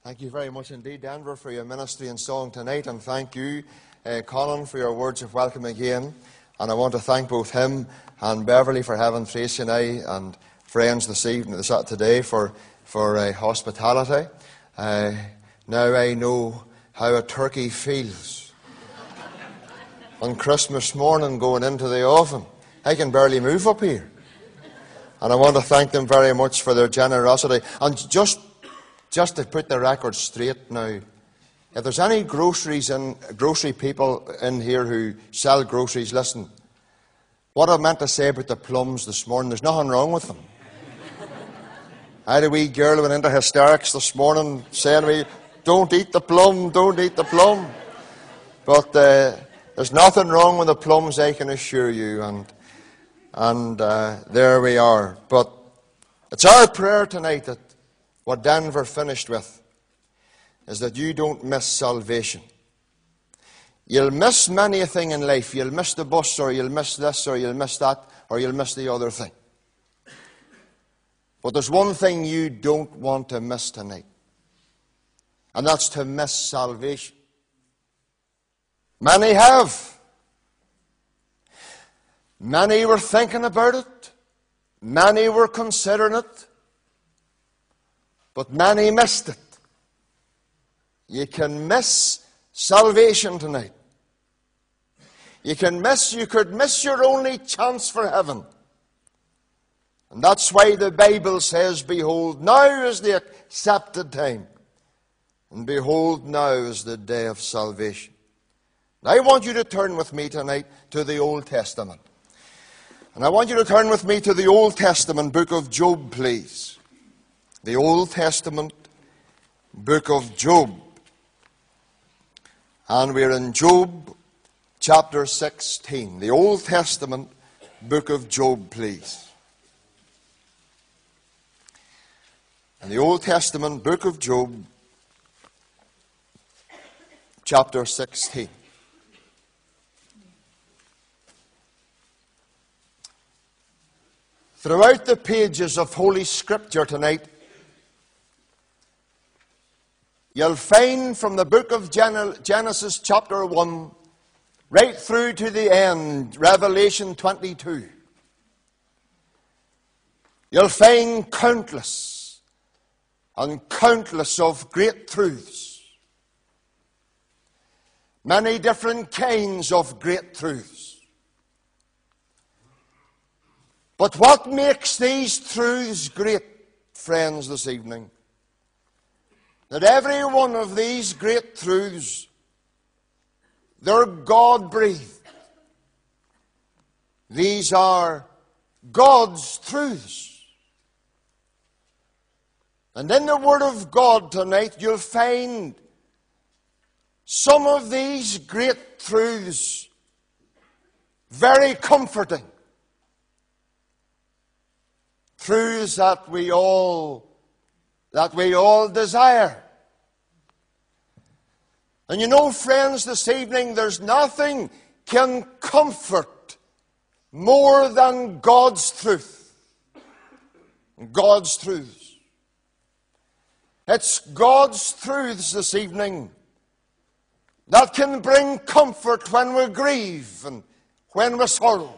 Thank you very much indeed, Denver, for your ministry and song tonight, and thank you, Colin, for your words of welcome again. And I want to thank both him and Beverly for having Tracy and I and friends today for hospitality. Now I know how a turkey feels. On Christmas morning, going into the oven, I can barely move up here. And I want to thank them very much for their generosity. And just to put the record straight now, if there's any grocery people in here who sell groceries, listen. What I meant to say about the plums this morning, there's nothing wrong with them. I had a wee girl who went into hysterics this morning saying to me, don't eat the plum, don't eat the plum. But there's nothing wrong with the plums, I can assure you. And there we are. But it's our prayer tonight that what Denver finished with is that you don't miss salvation. You'll miss many a thing in life. You'll miss the bus, or you'll miss this, or you'll miss that, or you'll miss the other thing. But there's one thing you don't want to miss tonight, and that's to miss salvation. Many have. Many were thinking about it. Many were considering it. But many missed it. You can miss salvation tonight. You could miss your only chance for heaven. And that's why the Bible says, behold, now is the accepted time. And behold, now is the day of salvation. Now I want you to turn with me tonight to the Old Testament. And I want you to turn with me to the Old Testament book of Job, please. The Old Testament book of Job. And we're in Job chapter 16. The Old Testament book of Job, please. And the Old Testament book of Job chapter 16. Throughout the pages of Holy Scripture tonight, you'll find from the book of Genesis chapter 1 right through to the end, Revelation 22. You'll find countless and countless of great truths. Many different kinds of great truths. But what makes these truths great, friends, this evening? That every one of these great truths, they're God-breathed. These are God's truths. And in the Word of God tonight, you'll find some of these great truths very comforting. Truths that we all desire. And you know, friends, this evening, there's nothing can comfort more than God's truth. God's truths. It's God's truths this evening that can bring comfort when we grieve and when we sorrow.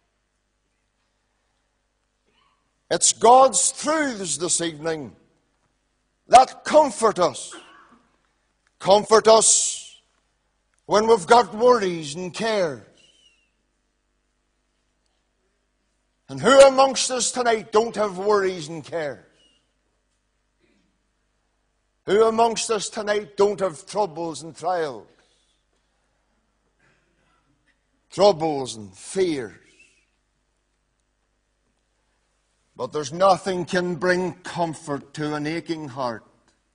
It's God's truths this evening that comfort us. Comfort us when we've got worries and cares. And who amongst us tonight don't have worries and cares? Who amongst us tonight don't have troubles and trials? Troubles and fears. But there's nothing can bring comfort to an aching heart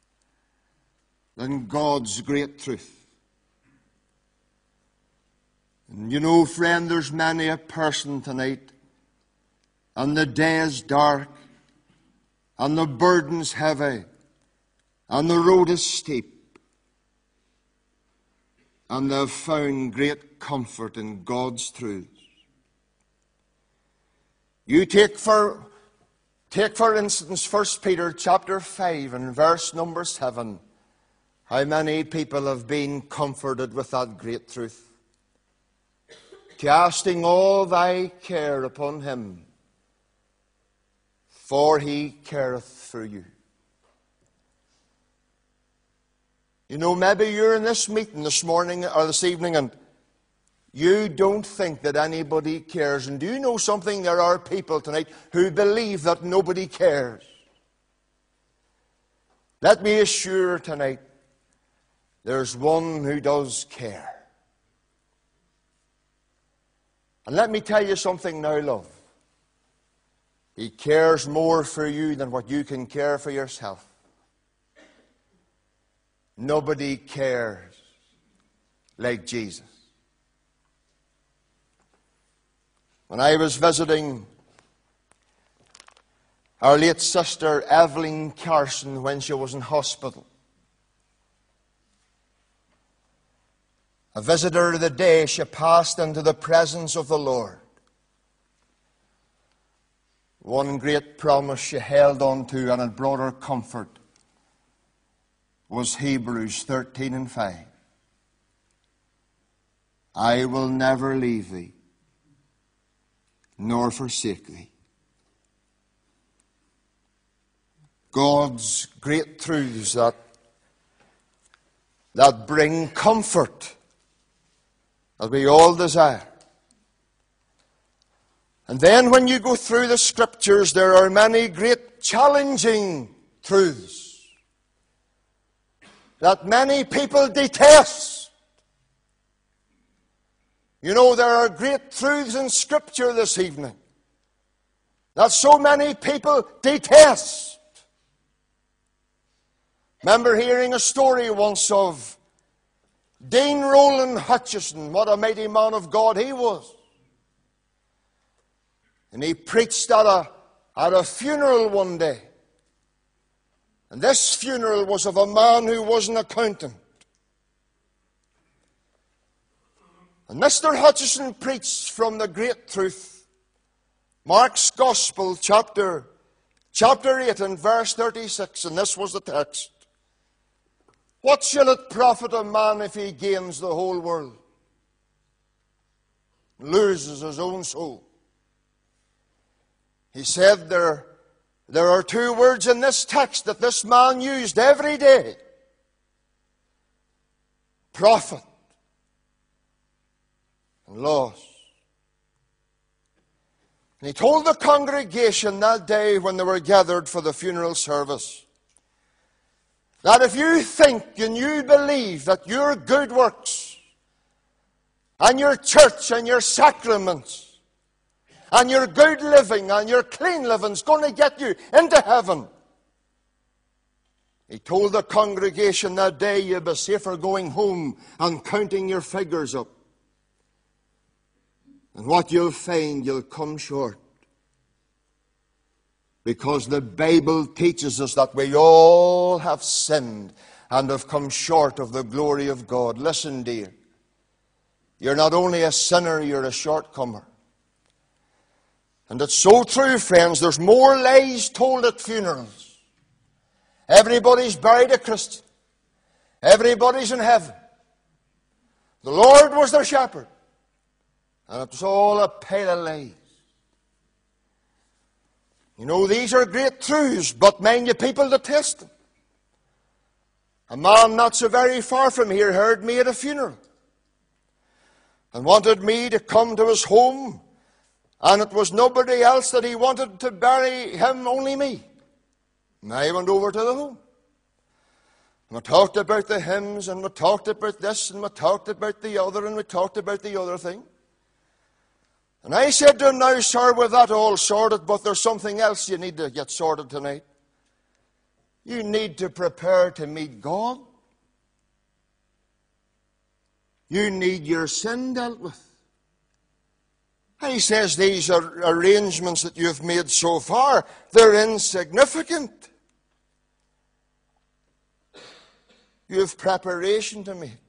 than God's great truth. And you know, friend, there's many a person tonight, and the day is dark, and the burden's heavy, and the road is steep, and they've found great comfort in God's truths. You take for instance 1 Peter chapter 5 and verse number 7. How many people have been comforted with that great truth? Casting all thy care upon him, for he careth for you. You know, maybe you're in this meeting this morning or this evening and you don't think that anybody cares. And do you know something? There are people tonight who believe that nobody cares. Let me assure tonight, there's one who does care. And let me tell you something now, love. He cares more for you than what you can care for yourself. Nobody cares like Jesus. When I was visiting our late sister Evelyn Carson when she was in hospital, I visited her the day she passed into the presence of the Lord. One great promise she held on to, and it brought her comfort, was Hebrews 13:5. I will never leave thee, nor forsake thee. God's great truths that bring comfort, that we all desire. And then when you go through the Scriptures, there are many great challenging truths that many people detest. You know, there are great truths in Scripture this evening that so many people detest. Remember hearing a story once of Dean Roland Hutchison, what a mighty man of God he was. And he preached at a funeral one day. And this funeral was of a man who was an accountant. And Mr. Hutchison preached from the great truth. Mark's Gospel, chapter 8 and verse 36, and this was the text. What shall it profit a man if he gains the whole world, loses his own soul? He said there are two words in this text that this man used every day. Profit and loss. And he told the congregation that day when they were gathered for the funeral service that if you think and you believe that your good works and your church and your sacraments and your good living and your clean living is going to get you into heaven, he told the congregation that day you'd be safer going home and counting your figures up. And what you'll find, you'll come short. Because the Bible teaches us that we all have sinned and have come short of the glory of God. Listen, dear. You're not only a sinner, you're a shortcomer. And it's so true, friends. There's more lies told at funerals. Everybody's buried a Christian. Everybody's in heaven. The Lord was their shepherd. And it was all a pile of lies. You know, these are great truths, but mind you, people detest them. A man not so very far from here heard me at a funeral and wanted me to come to his home, and it was nobody else that he wanted to bury him, only me. And I went over to the home. And we talked about the hymns, and we talked about this, and we talked about the other, and we talked about the other thing. And I said to him, now, sir, with that all sorted, but there's something else you need to get sorted tonight. You need to prepare to meet God. You need your sin dealt with. He says these are arrangements that you've made so far, they're insignificant. You have preparation to make.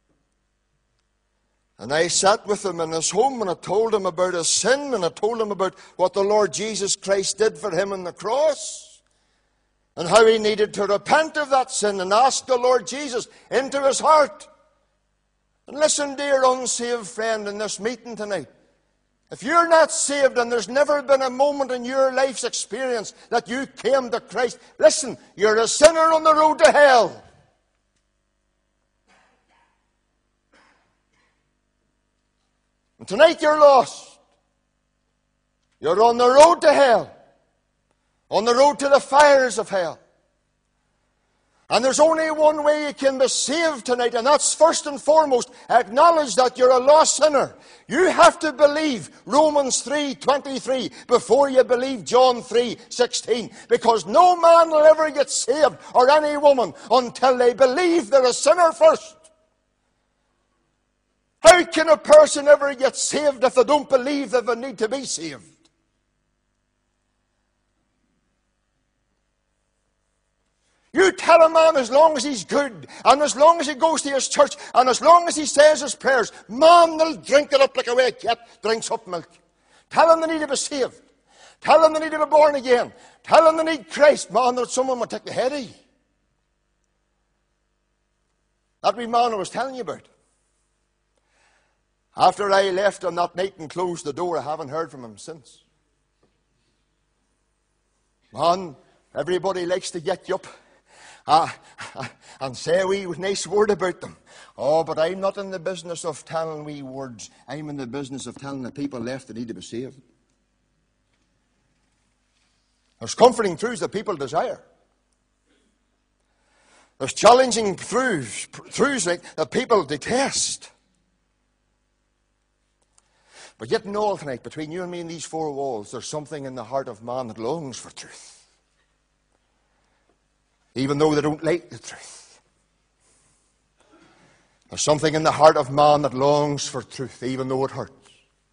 And I sat with him in his home, and I told him about his sin, and I told him about what the Lord Jesus Christ did for him on the cross. and how he needed to repent of that sin and ask the Lord Jesus into his heart. And listen, dear unsaved friend, in this meeting tonight, if you're not saved and there's never been a moment in your life's experience that you came to Christ, listen, you're a sinner on the road to hell. And tonight you're lost. You're on the road to hell. On the road to the fires of hell. And there's only one way you can be saved tonight, and that's first and foremost, acknowledge that you're a lost sinner. You have to believe Romans 3:23 before you believe John 3:16, because no man will ever get saved, or any woman, until they believe they're a sinner first. How can a person ever get saved if they don't believe that they need to be saved? You tell a man as long as he's good, and as long as he goes to his church, and as long as he says his prayers, man, they'll drink it up like a wee cat drinks up milk. Tell them they need to be saved. Tell them they need to be born again. Tell them they need Christ. Man, that someone would take the head of you. That wee man I was telling you about. After I left on that night and closed the door, I haven't heard from him since. Man, everybody likes to get you up. And say a wee nice word about them. Oh, but I'm not in the business of telling wee words. I'm in the business of telling the people left that need to be saved. There's comforting truths that people desire. There's challenging truths that people detest. But yet in all tonight, between you and me and these four walls, there's something in the heart of man that longs for truth. Even though they don't like the truth. There's something in the heart of man that longs for truth, even though it hurts.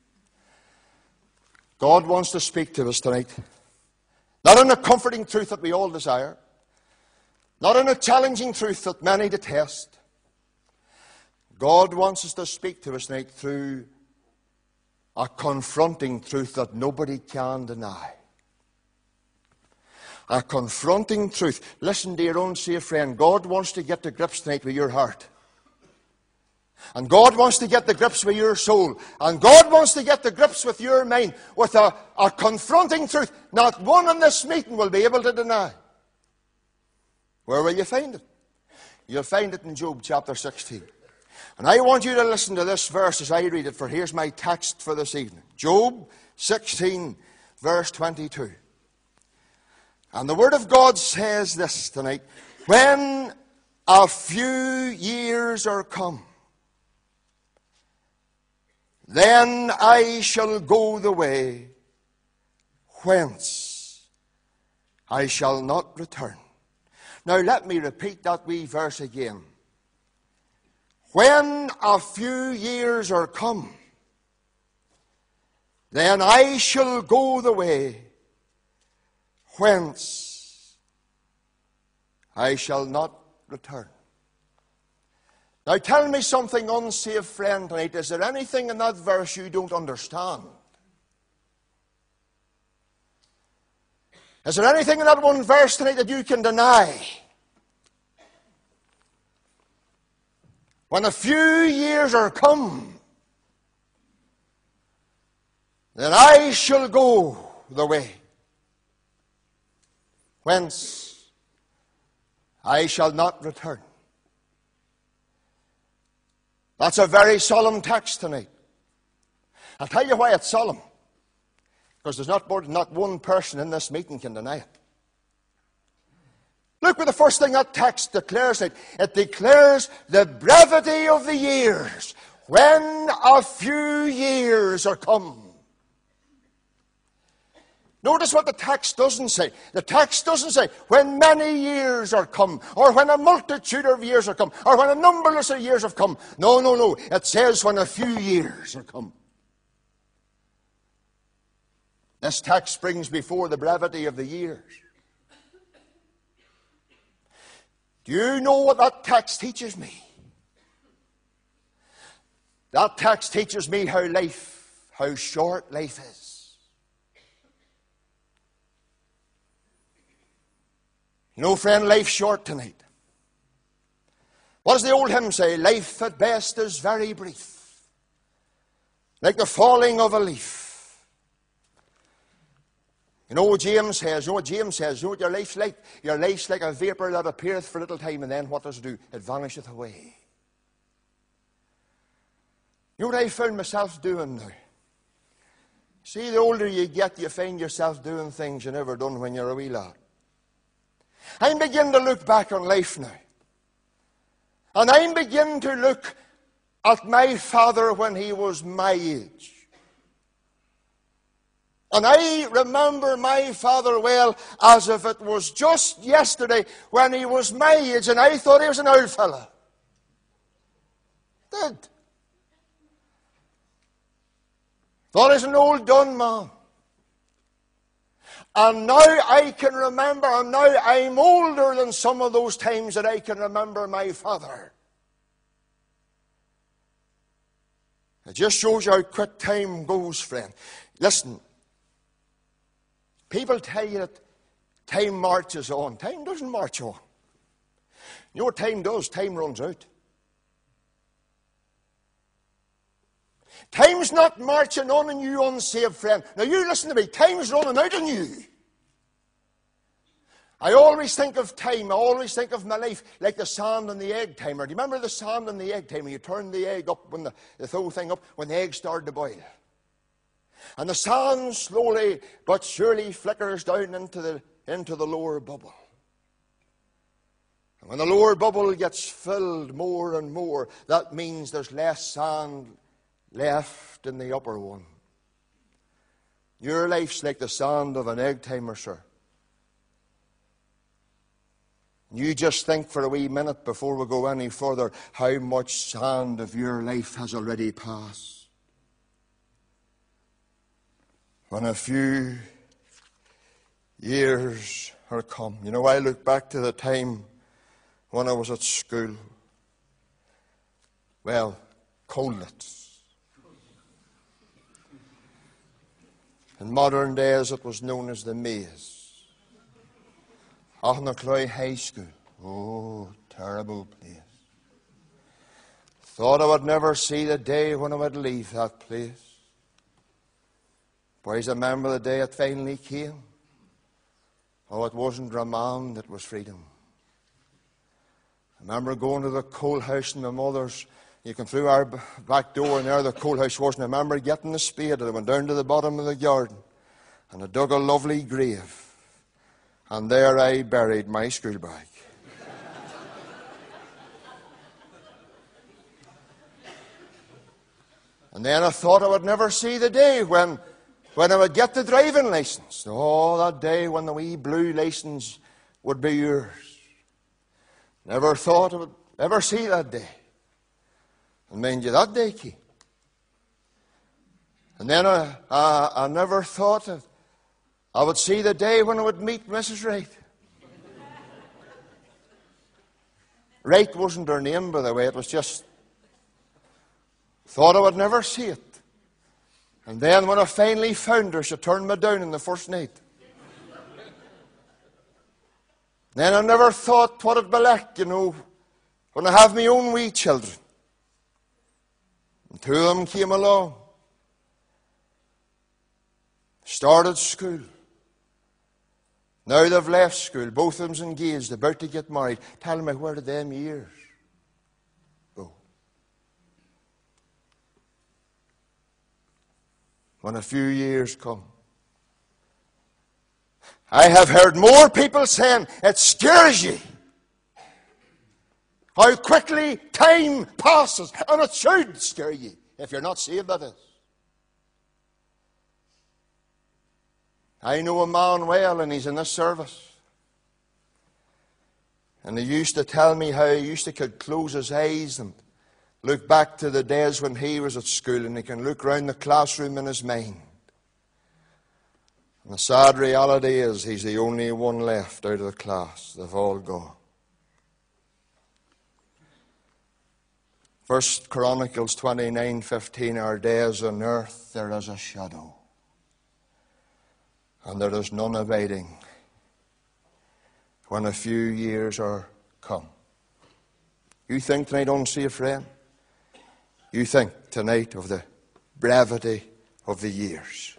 God wants to speak to us tonight. Not in a comforting truth that we all desire. Not in a challenging truth that many detest. God wants us to speak to us tonight through a confronting truth that nobody can deny. A confronting truth. Listen, dear own saved friend, God wants to get to grips tonight with your heart. And God wants to get the grips with your soul. And God wants to get the grips with your mind with a confronting truth not one in this meeting will be able to deny. Where will you find it? You'll find it in Job chapter 16. And I want you to listen to this verse as I read it, for here's my text for this evening. Job 16, verse 22. And the Word of God says this tonight. When a few years are come, then I shall go the way whence I shall not return. Now let me repeat that wee verse again. When a few years are come, then I shall go the way whence I shall not return. Now tell me something, unsaved friend, tonight. Is there anything in that verse you don't understand? Is there anything in that one verse tonight that you can deny? When a few years are come, then I shall go the way whence I shall not return. That's a very solemn text tonight. I'll tell you why it's solemn. Because there's not one person in this meeting can deny it. Look what the first thing that text declares. It declares the brevity of the years. When a few years are come. Notice what the text doesn't say. The text doesn't say when many years are come, or when a multitude of years are come, or when a numberless of years have come. No, no, no. It says when a few years are come. This text brings before the brevity of the years. Do you know what that text teaches me? That text teaches me how short life is. You know, friend, life's short tonight. What does the old hymn say? Life at best is very brief, like the falling of a leaf. You know what James says? You know what James says? You know what your life's like? Your life's like a vapour that appeareth for a little time, and then what does it do? It vanisheth away. You know what I found myself doing now? See, the older you get, you find yourself doing things you never done when you're a wee lad. I'm beginning to look back on life now. And I'm beginning to look at my father when he was my age. And I remember my father well as if it was just yesterday when he was my age and I thought he was an old fella. Did. Thought he was an old done man. And now I can remember, and now I'm older than some of those times that I can remember my father. It just shows you how quick time goes, friend. Listen, people tell you that time marches on. Time doesn't march on. You know what time does? Time runs out. Time's not marching on in you, unsaved friend. Now you listen to me. Time's running out on you. I always think of time, I always think of my life like the sand and the egg timer. Do you remember the sand and the egg timer? You turn the egg up, when the whole thing up, when the egg started to boil. And the sand slowly but surely flickers down into the lower bubble. And when the lower bubble gets filled more and more, that means there's less sand left in the upper one. Your life's like the sand of an egg timer, sir. You just think for a wee minute before we go any further how much sand of your life has already passed. When a few years are come. You know, I look back to the time when I was at school. Well, Colditz. In modern days, it was known as the Maze. Auchnacloy High School. Oh, terrible place. Thought I would never see the day when I would leave that place. Boys, I remember the day it finally came. Oh, it wasn't remand, it was freedom. I remember going to the coal house in my mother's. You come through our back door and there the coal house was. And I remember getting the spade and I went down to the bottom of the garden. And I dug a lovely grave. And there I buried my school bag. And then I thought I would never see the day when I would get the driving license. Oh, that day when the wee blue license would be yours. Never thought I would ever see that day. And mind you, that day came. And then I never thought that I would see the day when I would meet Mrs. Wright. Wright wasn't her name, by the way. It was just... Thought I would never see it. And then when I finally found her, she turned me down in the first night. Then I never thought what it'd be like, you know, when I have my own wee children. And two of them came along. Started school. Now they've left school. Both of them's engaged, about to get married. Tell me, where did them years go? When a few years come. I have heard more people saying it scares you how quickly time passes. And it should scare you if you're not saved, that is. I know a man well, and he's in this service. And he used to tell me how he used to could close his eyes and look back to the days when he was at school, and he can look round the classroom in his mind. And the sad reality is he's the only one left out of the class. They've all gone. 1 Chronicles 29:15, our days on earth, there is a shadow, and there is none abiding. when a few years are come. You think tonight, unsaved friend, you think tonight of the brevity of the years.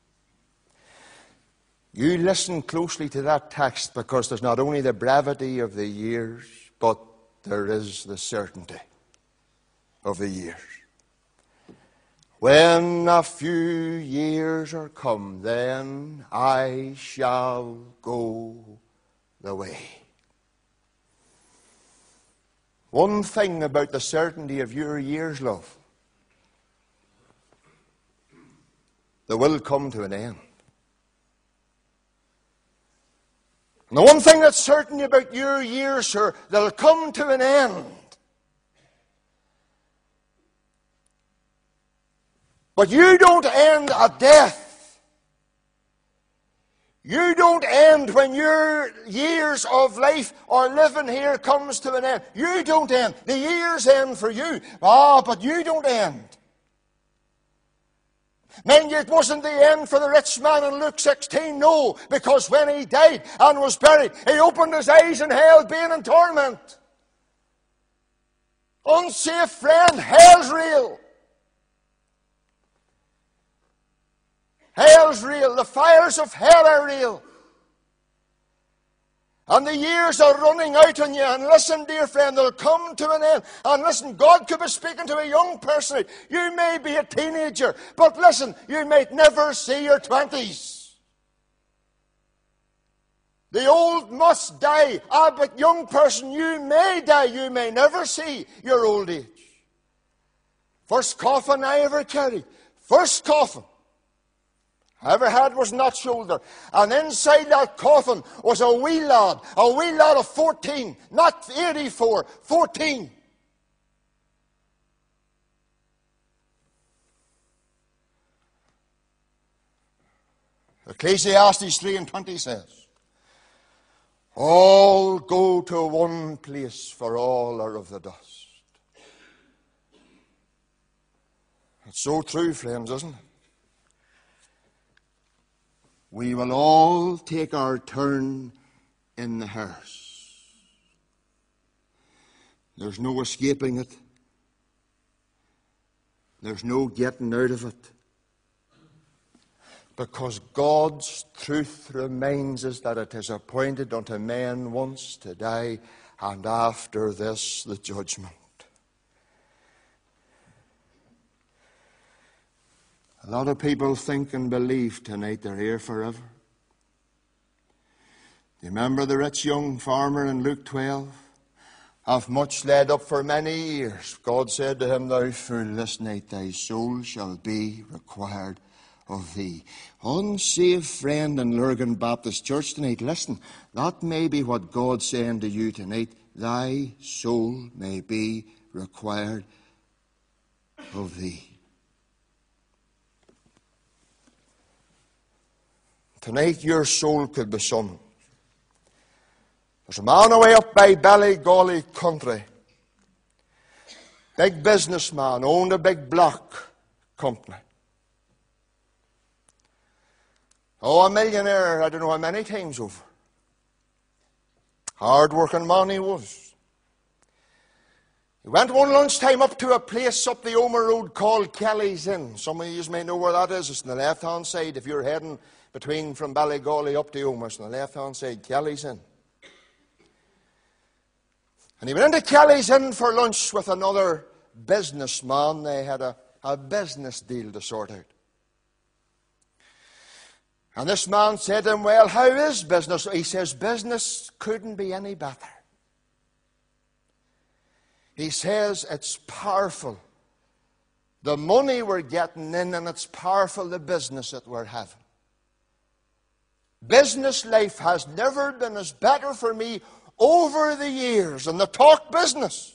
You listen closely to that text, because there's not only the brevity of the years, but there is the certainty of the years. When a few years are come, then I shall go the way. One thing about the certainty of your years, love, they will come to an end. And the one thing that's certain about your years, sir, they'll come to an end. But you don't end at death. You don't end when your years of life or living here comes to an end. You don't end. The years end for you. But you don't end. Mind you, it wasn't the end for the rich man in Luke 16, no, because when he died and was buried, he opened his eyes in hell, being in torment. Unsafe friend, hell's real. Hell's real. The fires of hell are real. And the years are running out on you. And listen, dear friend, they'll come to an end. And listen, God could be speaking to a young person. You may be a teenager, but listen, you might never see your 20s. The old must die. But young person, you may die. You may never see your old age. First coffin I ever carried. First coffin I ever had was not shoulder. And inside that coffin was a wee lad of 14, not 84, 14. Ecclesiastes 3:20 says, all go to one place, for all are of the dust. It's so true, friends, isn't it? We will all take our turn in the hearse. There's no escaping it. There's no getting out of it. Because God's truth reminds us that it is appointed unto men once to die, and after this the judgment. A lot of people think and believe tonight they're here forever. Do you remember the rich young farmer in Luke 12? Hath much laid up for many years. God said to him, thou fool, this night thy soul shall be required of thee. Unsaved friend in Lurgan Baptist Church tonight, listen, that may be what God's saying to you tonight. Thy soul may be required of thee. Tonight your soul could be summoned. There's a man away up by Ballygolly country. Big businessman, owned a big block company. A millionaire, I don't know how many times over. Hard-working man he was. He went one lunchtime up to a place up the Omer Road called Kelly's Inn. Some of you may know where that is. It's on the left-hand side if you're heading from Ballygolly up to Omer. It's on the left-hand side, Kelly's Inn. And he went into Kelly's Inn for lunch with another businessman. They had a business deal to sort out. And this man said to him, well, how is business? He says, business couldn't be any better. He says, it's powerful. The money we're getting in, and it's powerful, the business that we're having. Business life has never been as better for me over the years. And they talk business.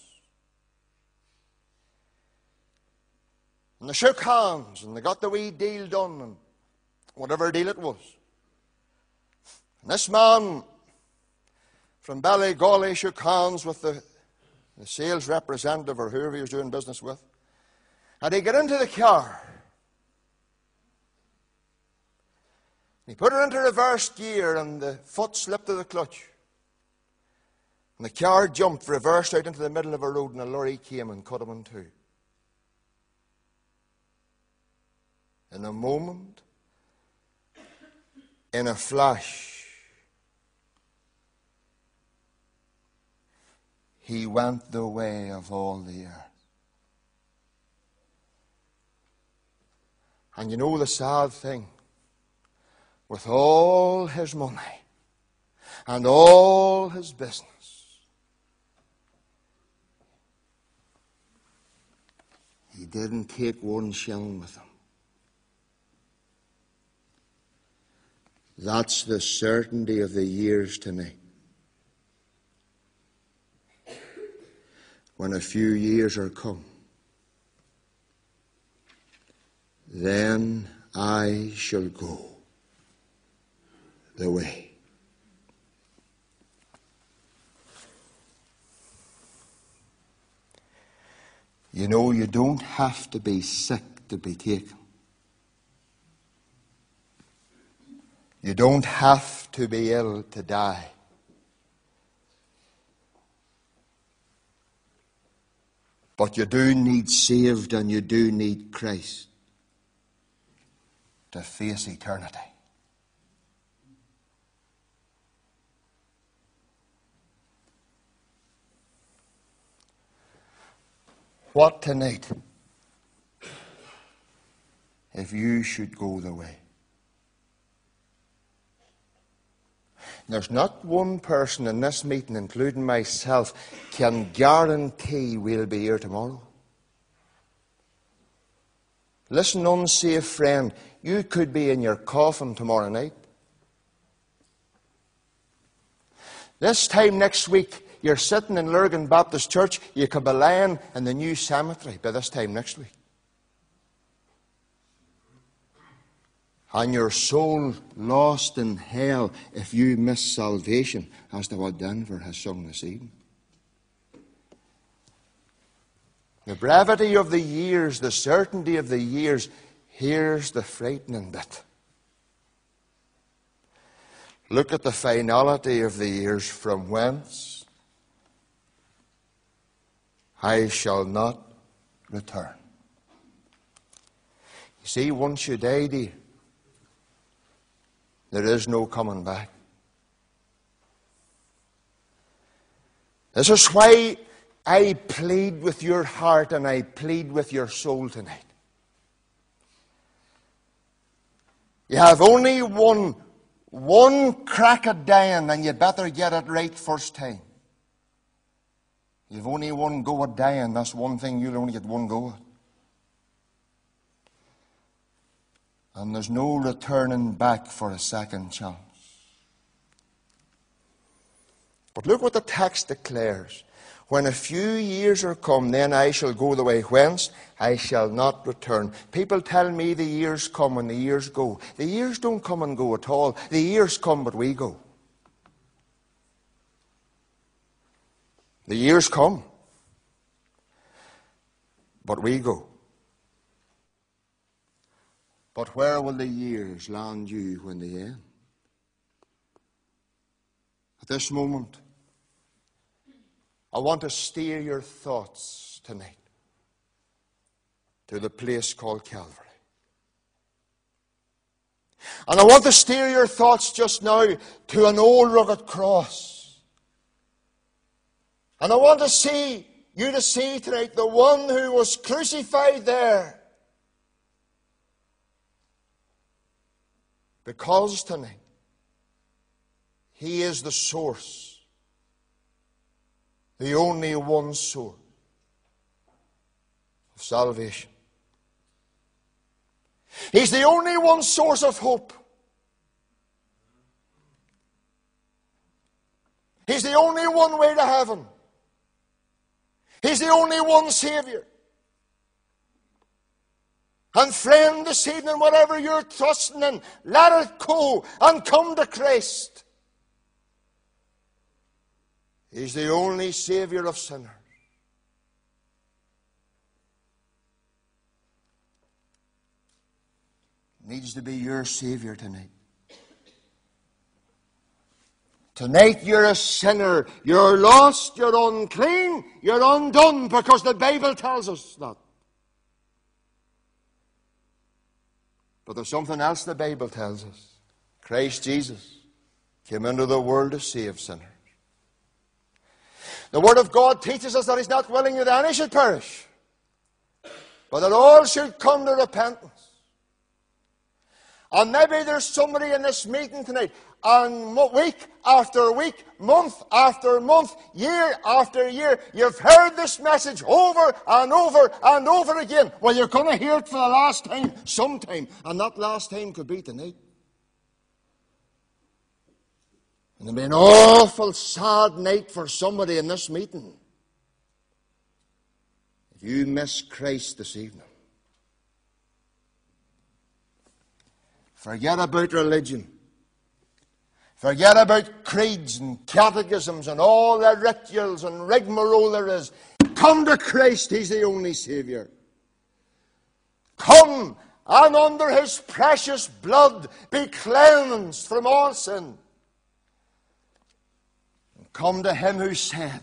And they shook hands, and they got the wee deal done, and whatever deal it was. And this man from Ballygolly shook hands with the sales representative or whoever he was doing business with. And he got into the car. He put it into reverse gear and the foot slipped to the clutch. And the car jumped, reversed out into the middle of a road, and a lorry came and cut him in two. In a moment, in a flash, he went the way of all the earth. And you know the sad thing? With all his money and all his business, he didn't take 1 shilling with him. That's the certainty of the years tonight. When a few years are come, then I shall go the way. You know, you don't have to be sick to be taken. You don't have to be ill to die. But you do need saved, and you do need Christ to face eternity. What tonight if you should go the way? There's not one person in this meeting, including myself, can guarantee we'll be here tomorrow. Listen, unsafe friend, you could be in your coffin tomorrow night. This time next week, you're sitting in Lurgan Baptist Church, you could be lying in the new cemetery by this time next week. And your soul lost in hell if you miss salvation, as to what Denver has sung this evening. The brevity of the years, the certainty of the years, here's the frightening bit. Look at the finality of the years, from whence I shall not return. You see, once you die, dear, there is no coming back. This is why I plead with your heart and I plead with your soul tonight. You have only one crack at dying, and you better get it right first time. You've only one go at dying. That's one thing you'll only get one go at. And there's no returning back for a second chance. But look what the text declares. When a few years are come, then I shall go the way whence I shall not return. People tell me the years come and the years go. The years don't come and go at all. The years come, but we go. The years come, but we go. But where will the years land you when they end? At this moment, I want to steer your thoughts tonight to the place called Calvary. And I want to steer your thoughts just now to an old rugged cross. And I want to see you to see tonight the one who was crucified there. Because tonight, He is the source, the only one source of salvation. He's the only one source of hope. He's the only one way to heaven. He's the only one Savior. And friend, this evening, whatever you're trusting in, let it go and come to Christ. He's the only Savior of sinners. Needs to be your Savior tonight. Tonight you're a sinner, you're lost, you're unclean, you're undone, because the Bible tells us that. But there's something else the Bible tells us. Christ Jesus came into the world to save sinners. The Word of God teaches us that He's not willing that any should perish, but that all should come to repentance. And maybe there's somebody in this meeting tonight, and week after week, month after month, year after year, you've heard this message over and over and over again. Well, you're going to hear it for the last time sometime, and that last time could be tonight. And it'll be an awful sad night for somebody in this meeting if you miss Christ this evening. Forget about religion. Forget about creeds and catechisms and all the rituals and rigmarole there is. Come to Christ, He's the only Saviour. Come, and under His precious blood be cleansed from all sin. And come to Him who said,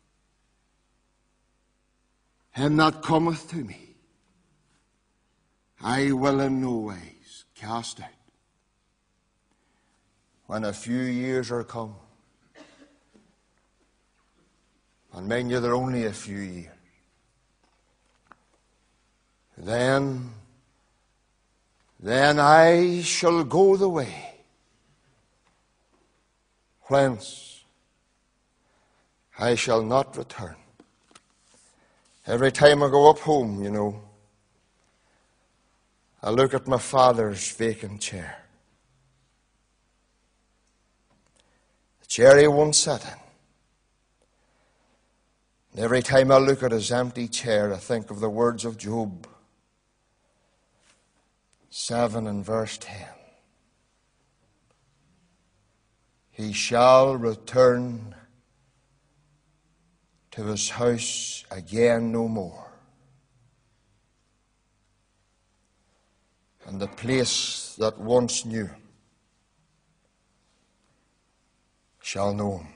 Him that cometh to me, I will in no wise cast out. When a few years are come, and mind you, they're only a few years, then I shall go the way whence I shall not return. Every time I go up home, I look at my father's vacant chair. The chair he once sat in. And every time I look at his empty chair, I think of the words of Job 7 and verse 10. He shall return to his house again no more. And the place that once knew him shall know him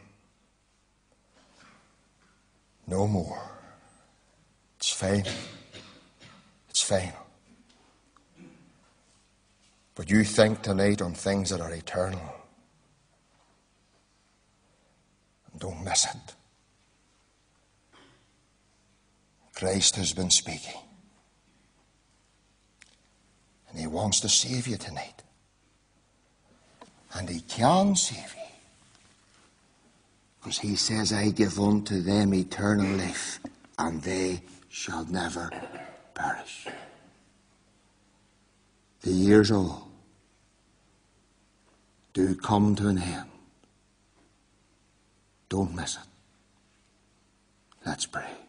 no more. It's final. It's final. But you think tonight on things that are eternal. And don't miss it. Christ has been speaking. And He wants to save you tonight. And He can save you. Because He says, I give unto them eternal life, and they shall never perish. The years all do come to an end. Don't miss it. Let's pray.